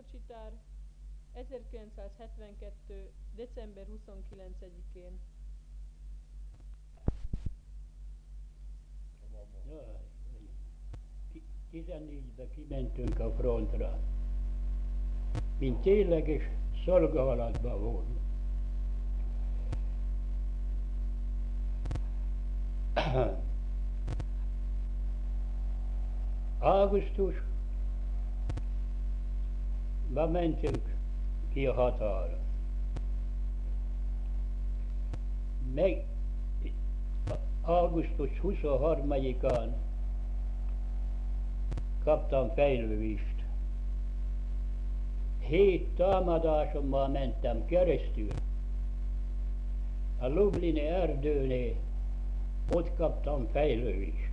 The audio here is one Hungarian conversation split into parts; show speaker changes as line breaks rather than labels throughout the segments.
Rákóczi-tár 1972. december 29-én.
Jaj, 14-ben kimentünk a frontra, mint tényleges szolgálatban volt. Augusztusban mentünk ki a határa. Meg augusztus 23-án kaptam fejlővést. 7 támadásommal mentem keresztül. A lublini erdőnél ott kaptam fejlővést.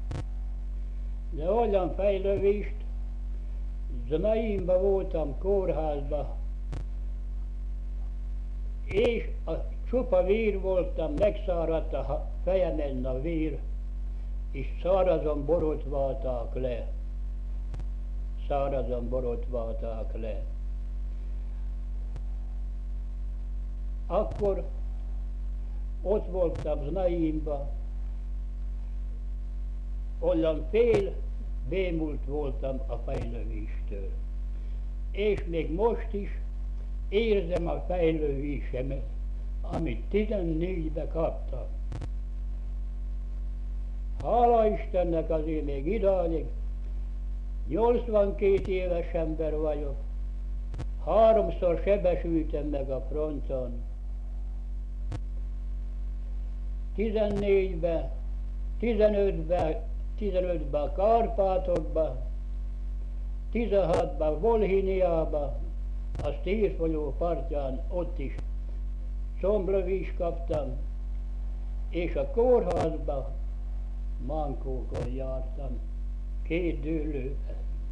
De olyan fejlővést, Znaimba voltam kórházban, és a csupa vír voltam, megszáradt a fejemen a vír, és szárazon borotválták le. Szárazon borotválták le. Akkor ott voltam Znaimba, olyan fél bémult voltam a fejlővéstől. És még most is érzem a fejlővésemet, amit 14-ben kaptam. Hála Istennek, azért még idáig 82 éves ember vagyok. 3-szor sebesültem meg a fronton. 14-ben, 15-ben a Kárpátokban, 16-ban Volhiniában, a Stír folyó partján ott is szomblövést kaptam, és a kórházban mankókon jártam, 2 dőlőben.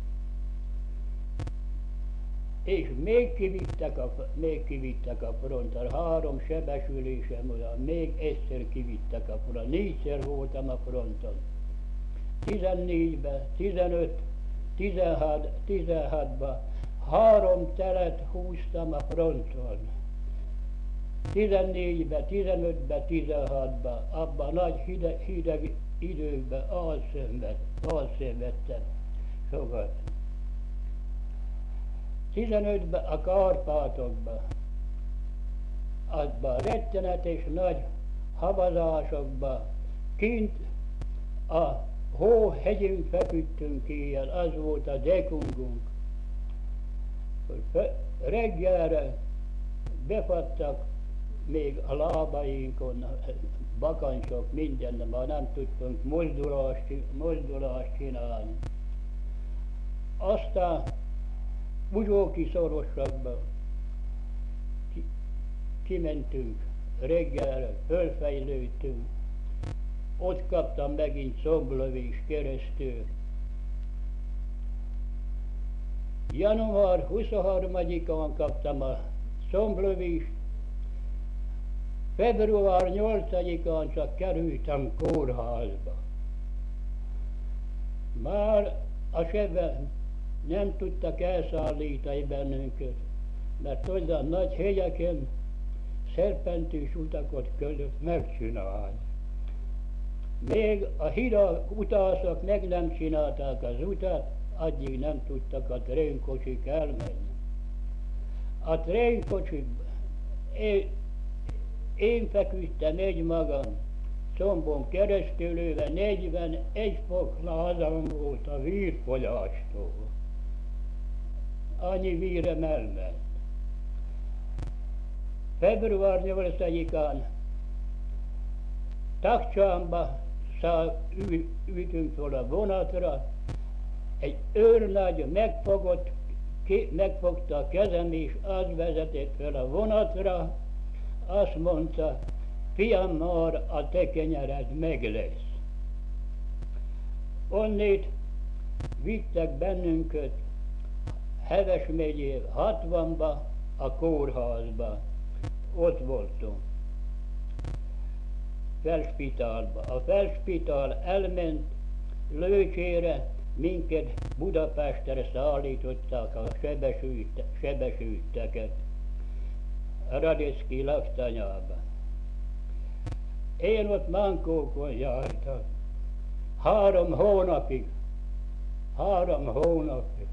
És még kivittek a frontra, 3 sebesülésem olyan, még egyszer kivittek a frontra, 4-szer voltam a fronton. 14-ben, 15, 16-ban 3 telet húztam a fronton. 14-ben, 15-ben, 16-ban, abban nagy hideg időkben alszenvedtem sokat. 15-ben a Kárpátokban, abban rettenetes nagy havazásokban, kint a hóhegyünk feküdtünk éjjel, az volt a dekungunk. Reggelre befattak még a lábainkon, bakancsok, minden, de már nem tudtunk mozdulást csinálni. Aztán Uzsóki szorosokba kimentünk reggelre, fölfejlődtünk, ott kaptam megint szomblövést keresztül. Január 23-án kaptam a szomblövést, február 8-án csak kerültem kórházba. Már a sebben nem tudtak elszállítani bennünket, mert olyan nagy hegyeken szerpentős utakot kellett megcsinálni. Még a utasok meg nem csinálták az utat, addig nem tudtak a trénkocsik elmenni. A trénkocsik, én feküdtem egy magam, combon keresztülőve 41 fok lázam volt a vírfolyástól. Annyi vírem elment. Február 8-án Takcsánba ültünk fel a vonatra, egy őrnagy megfogta a kezem, és az vezetett fel a vonatra, azt mondta, fiam, már a te kenyered meg lesz. Onnét vittek bennünket Heves megyé 60-ba, a kórházba. Ott voltunk. Felspitálba. A felspitál elment Lőcsére, minket Budapestre szállították a sebesülteket a Radetzky laktanyába. Én ott Mankókon jártam 3 hónapig. 3 hónapig.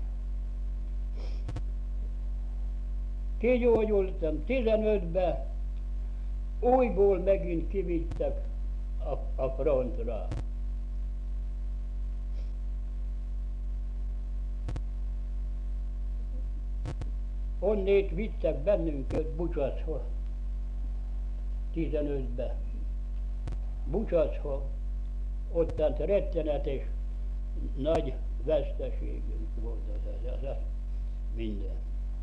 Kigyógyultam 15-ben, újból megint kivittek a frontra. Onnét vittek bennünket Bucsachoz, 15-ben. Bucsachoz, ottan rettenetes nagy veszteségünk volt az minden.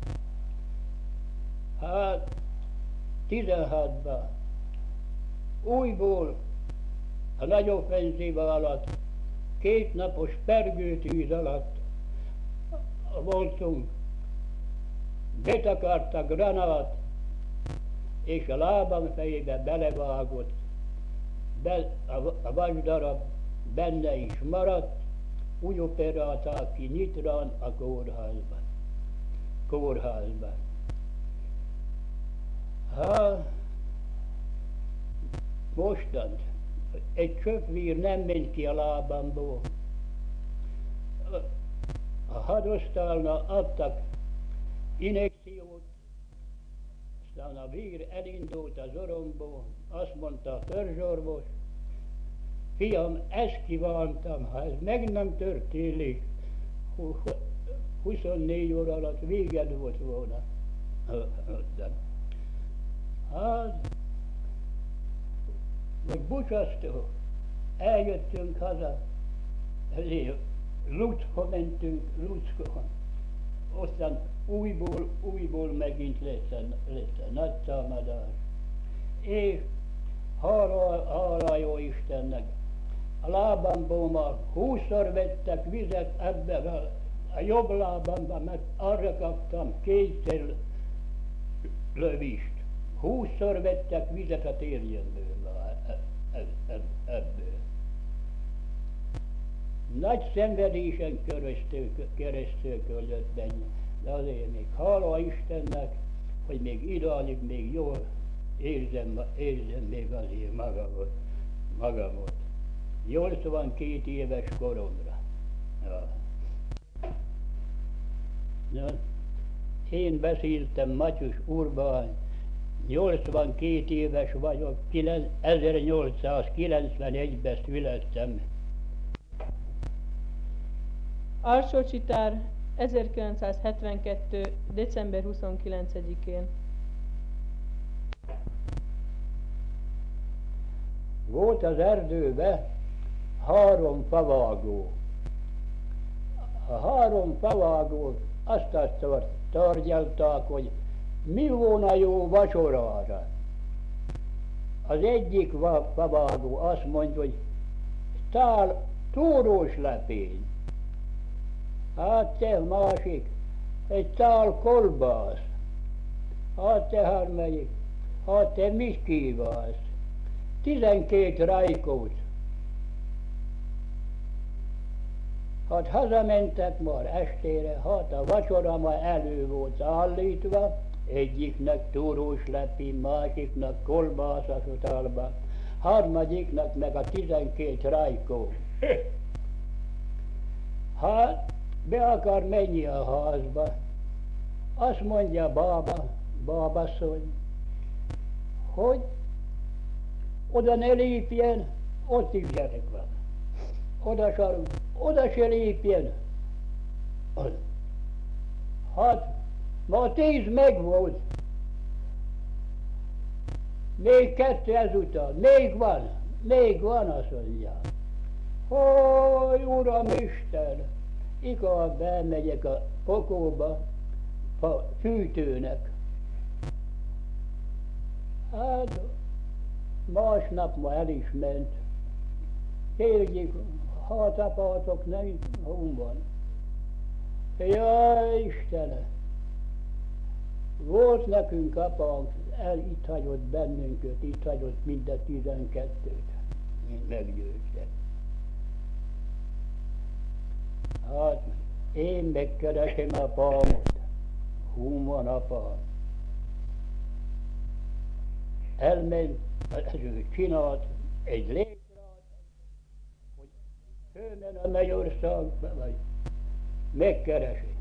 Hát 16-ban újból a nagy offenzíva alatt, 2 napos pergőtűz alatt voltunk, betakadt a granát, és a lábam fejébe belevágott, a vasdarab benne is maradt, úgy operálták ki Nyitrán a kórházban. Hát, mostant egy csöpvír nem ment ki a lábamból. A hadosztálnál adtak injekciót, aztán a vír elindult az orromból, azt mondta a törzsorvos, fiam, ezt kívántam, ha ez meg nem történik, 24 óra alatt véged volt volna. Hát, meg Bucsasztól eljöttünk haza, ezért Lucba mentünk, Lucba. Aztán újból megint lesz a nagy támadás. És hála jó Istennek, a lábamból már 20-szor vettek vizet ebbe a jobb lábamban, mert arra kaptam 2 lövést. 20-szor vettek vizet a térjemből ebből. Nagy szenvedésen keresztül köldött benne, de azért még hála Istennek, hogy még idáig még jól érzem még azért magamot. 82 éves koromra. Ja. Ja. Én beszéltem Matyus Urbán, 82 éves vagyok, 1891-ben születtem.
Alsócsitár 1972. december 29-én.
Volt az erdőben 3 favágó. A 3 favágó azt tárgyalták, hogy mi volna jó vacsorára. Az egyik favágó azt mondja, hogy tál túrós lepény. Hát te másik, egy tál kolbász. Hát te harmadik, hát te mit kívánsz? 12 rajkót. Hát hazamentek már estére, hát a vacsora már elő volt állítva, egyiknek túrós lepény, másiknak kolbász a tálba, harmadiknak meg a 12 rajkó. Hát be akar menni a házba, azt mondja bábasszony, hogy oda ne lépjen, ott is gyerek van. Oda se lépjen. Hát, ma 10 megvolt. Még 2 ezután. Még van, azt mondja. Hogy Uramisten, ikor bemegyek a pokolba, a fűtőnek. Hát, másnap ma el is ment. Kérdjük, hát apátok nem hol van. Jaj, Istenem! Volt nekünk apánk, itt hagyott bennünket, itt hagyott mind a 12-t. Meggyőztek. Én megkeresem apámot. Hú van apám? Elment, ő csinált egy létrát, hogy fölmen a Mennyországba, vagy megkeresi.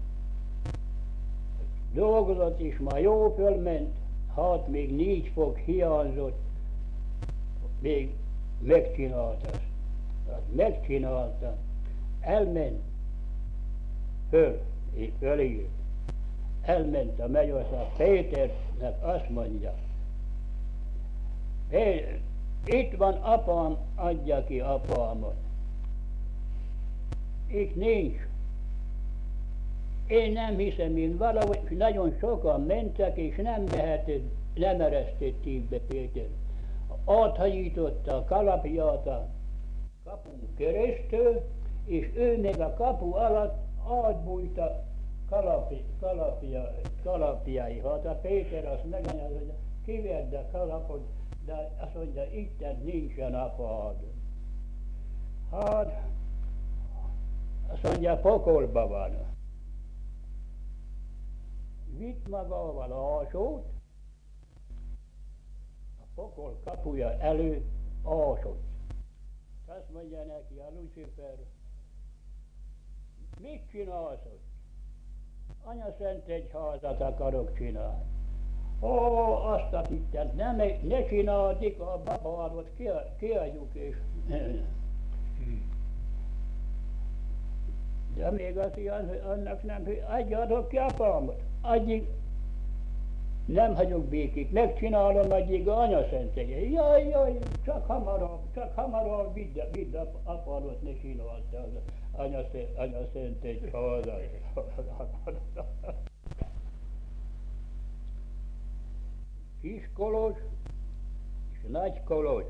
Dolgozott is, már jó fölment, hát még 4 fok hiányzott, még megcsinálta azt. Hát megcsinálta, elment fölírt. Elment a Mennyország Péternek, azt mondja, itt van apám, adja ki apámot. Itt nincs. Én nem hiszem, én valahogy nagyon sokan mentek, és nem eresztették be Péter. Áthajította a kalapját a kapun keresztül, és ő meg a kapu alatt átbújta kalapjai. Hát a Péter azt megmondja, hogy kivedd a kalapot, de azt mondja, itten nincsen apád. Hát, azt mondja, pokolba van. Vitt magával ásót, a pokol kapuja előtt ásott. Azt mondja neki a Lucifer, mit csinálsz ott? Anya szent egyházat akarok csinálni. Ó, azt a hittent, ne csináljuk a babádat, kiadjuk és... De még azt mondja, annak nem, hogy adjátok ki apámot. Addig nem hagyok békét, megcsinálom addig a anya szent egyet. Jaj, csak hamarabb vidd apádat, ne csinálta az anya szent egyházat. Kis Kolozs és Nagy Kolozs.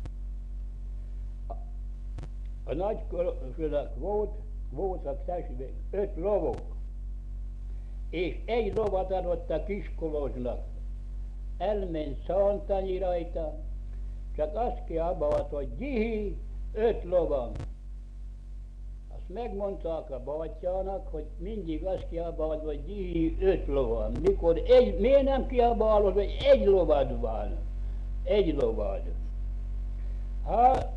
A Nagy Kolozsnak voltak testvérek, 5 lovok, és egy lovat adott a Kis Kolozsnak. Elment szántani rajta, csak azt kiabált, hogy Gyihi, 5 lovam. Azt megmondták a bátyjának, hogy mindig azt kiabált, hogy Gyihi, 5 lovam. Mikor miért nem kiabálod, hogy 1 lovad van? 1 lovad. Hát,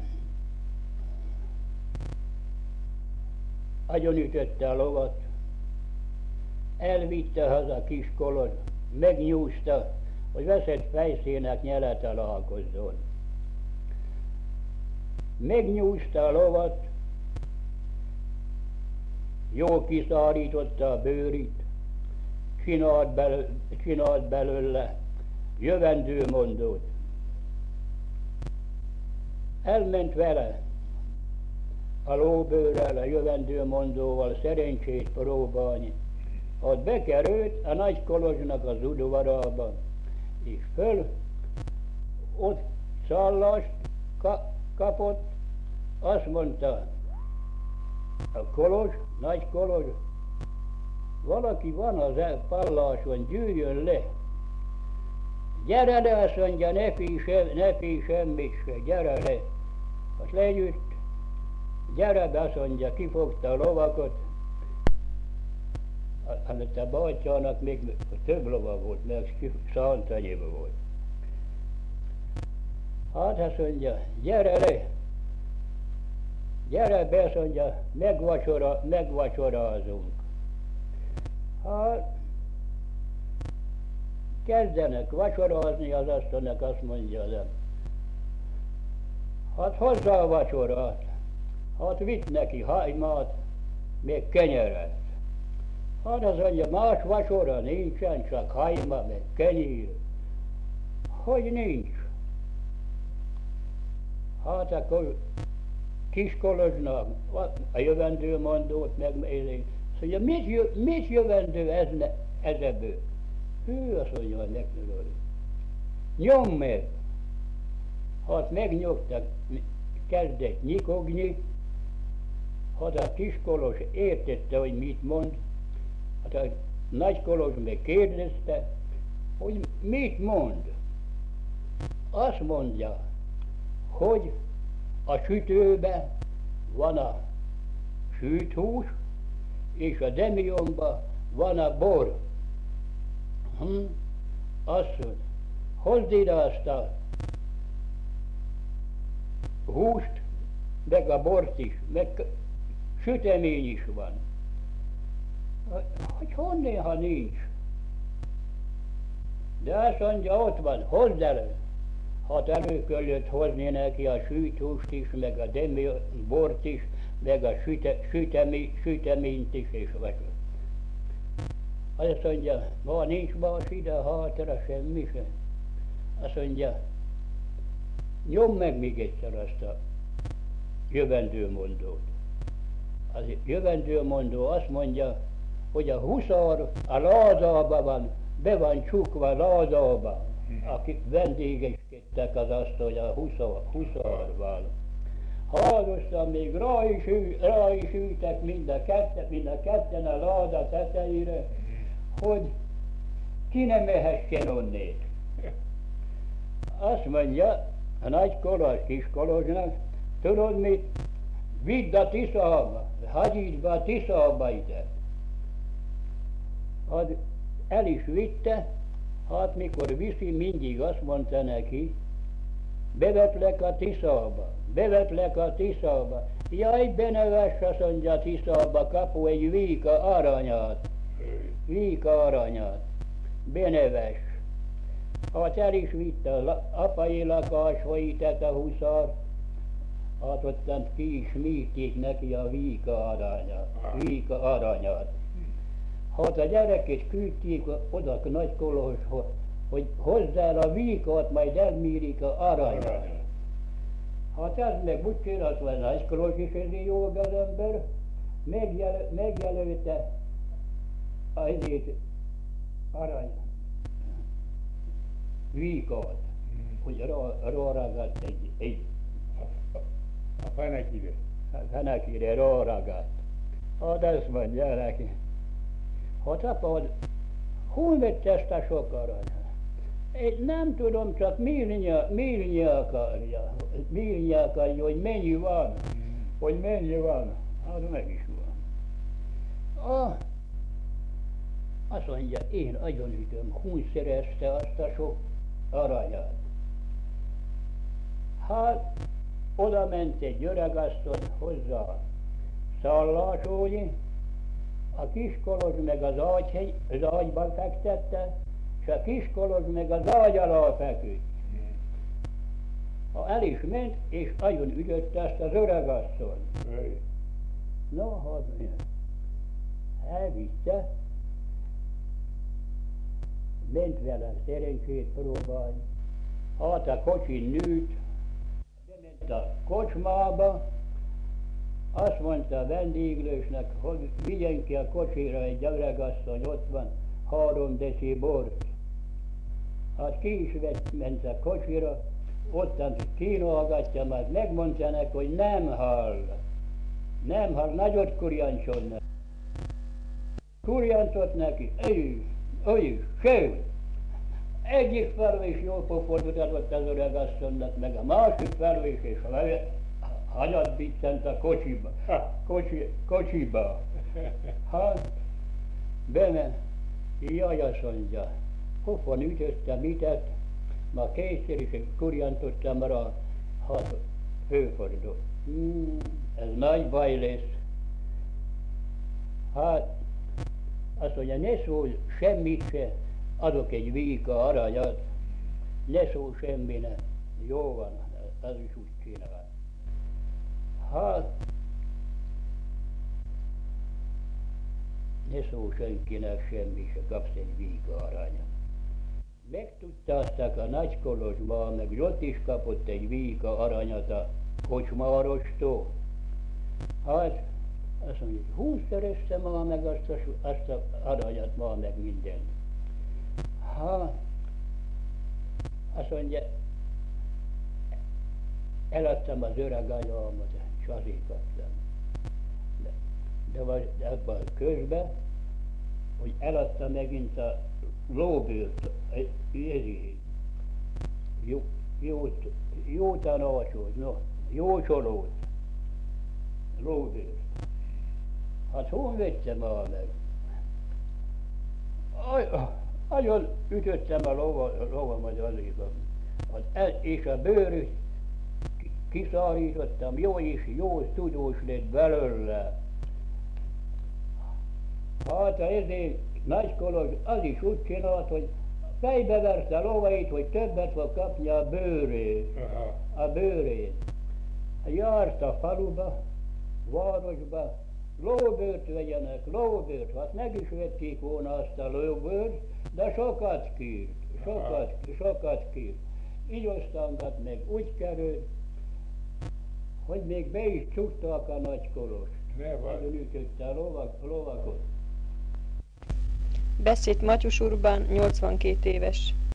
agyonütötte a lovat, elvitte haza Kis Kolozs, megnyúzta, hogy veszett fejszének nyele találkozzon. Megnyúzta a lovat, jól kiszárította a bőrit, csinált belőle jövendőmondót. Elment vele a lóbőrrel, a jövendőmondóval szerencsét próbálni. Ott bekerült a Nagy Kolozsnak az udvarába, és ott szállást kapott, azt mondta a Kolozs, Nagy Kolozs, valaki van az palláson, gyűjjön le. Gyere le, azt mondja, ne félj semmit se, gyere le. Azt legyűjt, gyere be, azt mondja, kifogta a lovakat. Hát a bátyjának még több lova volt, meg szántanyiba volt. Hát azt mondja, gyere le, gyere be, azt mondja, megvacsorázunk. Hát kezdenek vacsorázni, az asszonynak azt mondja, de hát hozzá a vacsorát. Hát vitt neki hagymát, még kenyeret. Hát az mondja, más vacsora nincsen, csak hagyma, meg kenyér. Hogy nincs? Hát akkor Kis Kolozsnak a jövendőmondót megmérték. Azt mondja, mit jövendő ez ebből? Hű, azt mondja, hogy megtudod. Nyomd meg! Hát megnyomtak, kezdett nyikogni. Hát a Kis Kolozs értette, hogy mit mond. Hát a Nagy Kolozs meg kérdezte, hogy mit mond. Azt mondja, hogy a sütőben van a sült hús, és a Demionban van a bor. Azt mondja, hozd ide azt a húst, meg a bort is, meg sütemény is van. Hogy honnan, ha nincs? De azt mondja, ott van, hozd elő. Hát elő kellett hozni neki a sült is, meg a bort is, meg a süteményt is, és vagy. Azt mondja, ma nincs más ide hátra semmi sem. Azt mondja, nyom meg még egyszer azt a jövendőmondót. Az jövendőmondó azt mondja, hogy a huszár a ládában van, be van csukva ládába, akik vendégeskedtek az asztal, a huszárval. Hallottam, még rá is ültek mind a ketten a láda tetejére, hogy ki ne mehessen onnét. Azt mondja a nagy Kolozs kis Kolozsnak, tudod mit? Vidd a Tiszába, hagyj be a Tiszába ide. Hát el is vitte, hát mikor viszi, mindig azt mondta neki, bevetlek a Tiszába. Jaj, be ne vess, azt mondja, a Tiszába kapu egy víka aranyat, be ne vess. Hát el is vitte az apai lakásba itett a huszár, hát ottan ki is műtik neki a víka aranyat. Hát a gyereket küldték oda a Nagy Kolozshoz, hogy hozz el a víkot, majd elmírik a aranyat. Hát ez meg úgy csinált, hogy Nagy Kolozs is ezért jó gazember, megjelölte ezért arany víkot, hogy ráragadt egy
a fenekire.
A fenekire ráragadt. Hát ezt mondja neki. Hát apa, hol vett ezt a sok aranyat? Én nem tudom, csak mérni akarja, hogy mennyi van, hát meg is van. Azt mondja, én agyonütöm, hol szerezte azt a sok aranyat. Hát oda ment egy öregasszony hozzá szállásolni, a Kis Kolozs meg az ágyban fektette, és a Kis Kolozs meg az ágy alá feküdt. Ha el is ment, és agyon ügyött ezt az öregasszony. No, hát elvitte, ment vele szerencsét próbálni. Hát a kocsi nőtt, bement a kocsmába, azt mondta a vendéglősnek, hogy vigyen ki a kocsira egy öregasszony, ott van 3 deci bort. Hát ki is ment a kocsira, ottan kínálgatja, majd megmondta neki, hogy nem hall, nagyot kurjancsol neki. Kurjantott neki, sőt, egyik felől is jól pofont mutatott az öregasszonynak, meg a másik felől is, és hanyat biccent a kocsiba. Hát, bement, jaj, azt mondja, pofon ütöttem mitet, ma kétszer is kurjantottam rá, hát fölfordult. Ez nagy baj lesz. Hát, azt mondja, ne szólj semmit se, adok egy víka aranyat, ne szólj semminek. Jó van, az is úgy csinál. Hát, ne szólj senkinek semmi se, kapsz egy víka aranyat. Megtudták a Nagy Kolozsban, meg ott is kapott egy víka aranyat a kocsmárostól. Hát, azt mondja, hogy 20 szerezte ma meg azt az aranyat, ma meg mindent. Hát, azt mondja, eladtam az öreg anyámat, és azért kaptam. De abban közben, hogy eladta megint a lóbőrt, jó tanácsot, no, jó csolót, lóbőrt. Hát hol vettem már meg? Nagyon ütöttem a lovamat aléba. És a bőröt kiszárítottam, jó és jó tudós lett belőle. Hát ezért Nagy-Kolozs az is úgy csinált, hogy fejbe verte a lovait, hogy többet fog kapni a bőrét.
Aha.
A bőrét. Járt a faluba, városba, lóbőrt vegyenek, lóbőrt. Hát meg is vették volna azt a lóbőrt, de sokat kírt, sokat kírt. Így aztán meg úgy került, hogy még be is csukták a Nagy-Kolost.
Ne vagy.
Nagyon ütötte a lovakot.
Beszélt Matyus Urbán, 82 éves.